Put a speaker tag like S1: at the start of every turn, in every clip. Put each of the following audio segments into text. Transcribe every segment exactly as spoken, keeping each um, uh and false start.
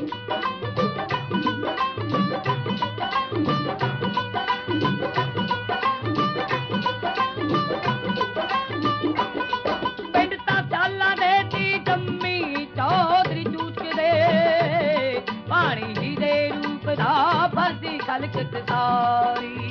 S1: ਪਿੰਡ ਤਾਂ ਚਾਲਾਂ ਦੇ ਤੀ ਜੰਮੀ ਚੌਧਰੀ ਚੂਚਦੇ ਪਾਣੀ ਹੀ ਦੇ ਰੂਪ ਦਾ ਫਰਦੀ ਖਲਕਤ ਸਾਰੀ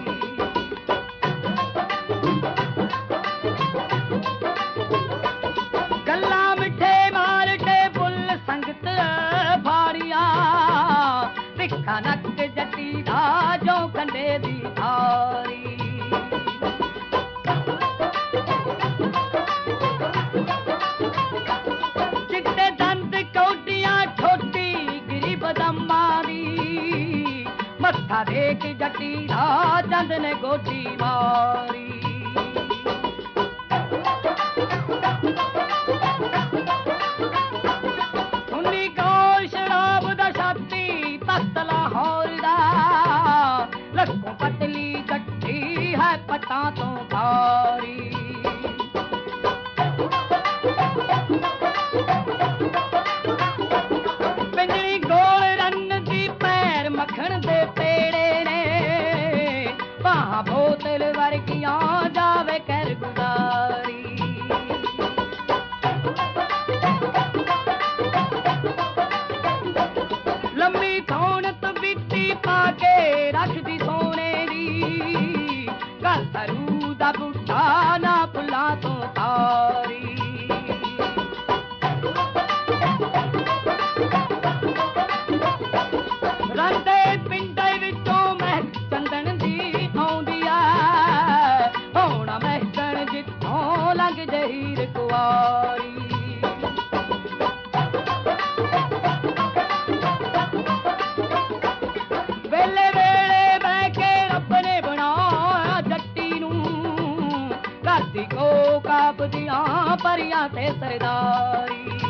S1: ਗੱਲਾਂ ਮਿੱਠੇ ਮਾਰਟੇ ਬੁੱਲ ਸੰਗਤ ਫਾੜੀਆਂ ਸਿੱਖਾ ਨੱਕ ਜੱਟੀ ਦਾ ਜੋ ਕੰਡੇ ਦੀ ਥਾਰੀ ਚਿੱਟੇ ਦੰਦ ਕੌਡੀਆਂ ਠੋਡੀ ਗਰੀਬ ਦੰਮਾਂ ਦੀ ਮੱਥਾ ਦੇਖ ਜੱਟੀ ਦਾ ਚੰਦ ਨੇ ਗੋਡੀ ਮਾਰੀ ਸੁਣੀ ਕੌਲ ਸ਼ਰਾਬ ਦਾ ਛਾਤੀ ਤਖਤ ਲਾਹੌਰ ਦਾ ਲੱਖੋਂ ਪਤਲੀ ਜੱਟੀ ਹੈ ਪਟਾਂ ਤੋਂ ਭਾਰੀ ਪਿੰਜਲੀ ਗੋਲ ਰੰਨ ਦੀ ਪੈਰ ਮੱਖਣ ਦੇ ਪੇੜੇ ਨੇ ਬਾਹਾਂ ਬੋਤਲ ਵਰਗੀਆਂ ਜਾਵੇ ਕਰ ਗੁਜ਼ਾਰੀ ਲੰਮੀ ਥੋਣਤ ਬਿੱਤੀ ਪਾ ਕੇ ਰੱਖਦੀ ਸੋਨੇ ਦੀ ਘਰ ਸਰੂ ਦਾ ਬੁੱਢਾ ਨਾ ਫੁੱਲਾਂ ਤੋਂ ਤਾਰੀ ਰੰਦੇ ਪਿੰਡੇ ਵਿੱਚੋਂ ਮਹਿਕ ਚੰਦਨ ਦੀ ਆਉਂਦੀ ਆ ਹੋਣਾ ਮਹਿਕਣ ਜਿੱਥੋਂ ਲੰਘ ਜਹੀਰ ਕੁਆਰੀ ਵੇਲੇ ਵੇਲੇ ਬਹਿ ਕੇ ਰੱਬ ਨੇ ਬਣਾਇਆ ਜੱਟੀ ਨੂੰ ਘਰ ਦੀ ਕੋ ਕਾਬਦੀਆਂ ਪਰੀਆਂ ਤੇ ਸਰਦਾਰੀ